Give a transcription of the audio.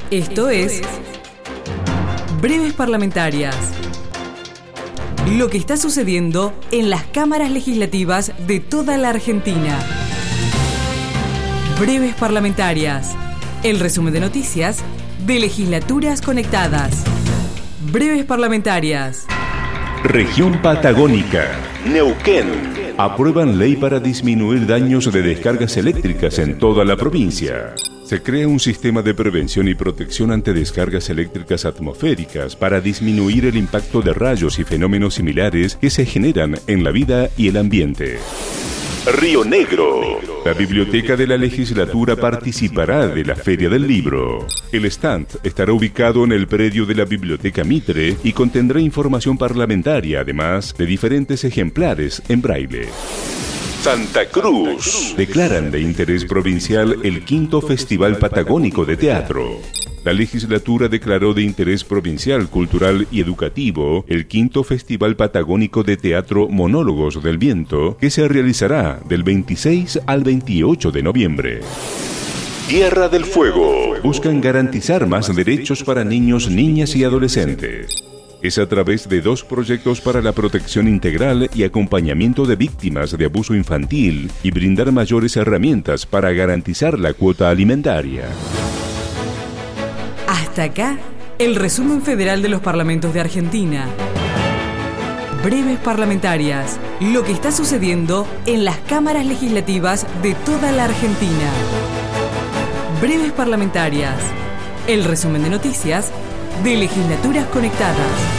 Esto es Breves Parlamentarias. Lo que está sucediendo en las cámaras legislativas de toda la Argentina. Breves Parlamentarias. El resumen de noticias de legislaturas conectadas. Breves Parlamentarias. Región Patagónica, Neuquén. Aprueban ley para disminuir daños de descargas eléctricas en toda la provincia. Se crea un sistema de prevención y protección ante descargas eléctricas atmosféricas para disminuir el impacto de rayos y fenómenos similares que se generan en la vida y el ambiente. Río Negro. La biblioteca de la legislatura participará de la Feria del Libro. El stand estará ubicado en el predio de la Biblioteca Mitre y contendrá información parlamentaria, además de diferentes ejemplares en braille. Santa Cruz. Declaran de interés provincial el quinto Festival Patagónico de Teatro. La legislatura declaró de interés provincial, cultural y educativo el quinto Festival Patagónico de Teatro Monólogos del Viento, que se realizará del 26 al 28 de noviembre. Tierra del Fuego. Buscan garantizar más derechos para niños, niñas y adolescentes. Es a través de 2 proyectos para la protección integral y acompañamiento de víctimas de abuso infantil y brindar mayores herramientas para garantizar la cuota alimentaria. Hasta acá, el resumen federal de los parlamentos de Argentina. Breves Parlamentarias. Lo que está sucediendo en las cámaras legislativas de toda la Argentina. Breves Parlamentarias. El resumen de noticias de legislaturas conectadas.